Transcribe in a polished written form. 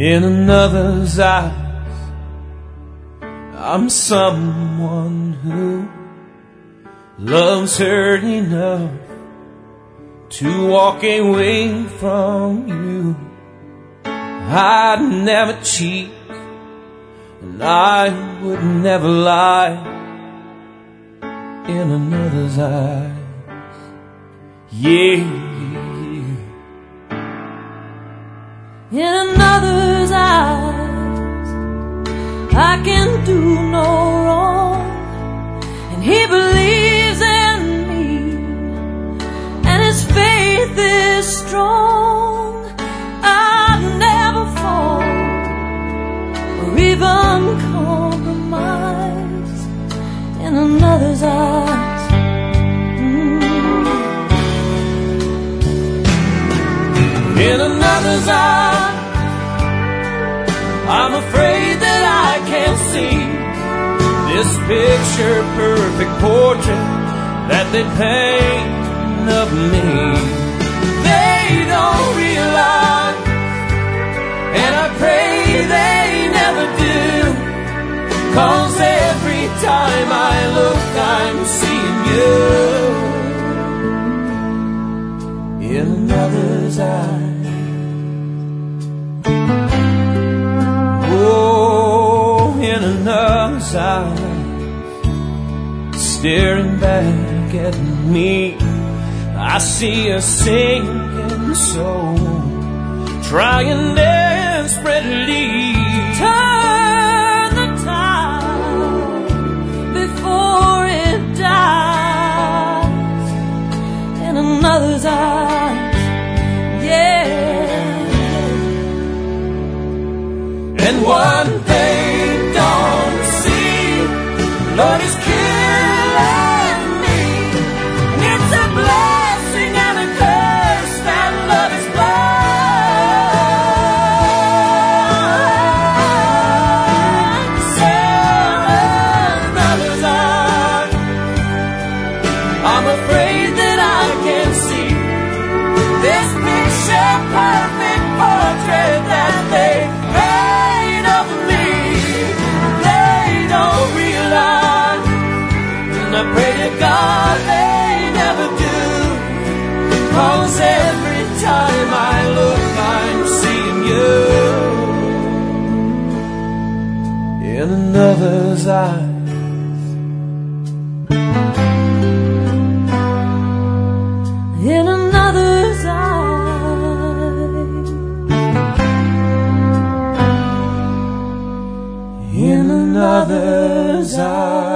In another's eyes, I'm someone who loves her enough to walk away from you. I'd never cheat, and I would never lie. In another's eyes, yeah. In another's eyes, I can do no wrong, and he believes in me, and his faith is strong. I've never fall or even compromise in another's eyes. In another's eyes, I'm afraid that I can't see this picture-perfect portrait that they paint of me. They don't realize, and I pray they never do, 'cause every time I look, I'm seeing you in another's eyes. In another's eyes, staring back at me, I see a sinking soul trying desperately turn the tide before it dies. In another's eyes, yeah. And one thing don't see, Lord is killing me. It's a blessing and a curse that love is blind. Another's eye, I'm afraid that I can't see this picture-perfect portrait that they paint of me. They don't realize, and I pray to God they never do, 'cause every time I look, I'm seeing you in another's eyes. In another's eyes, In another's eyes.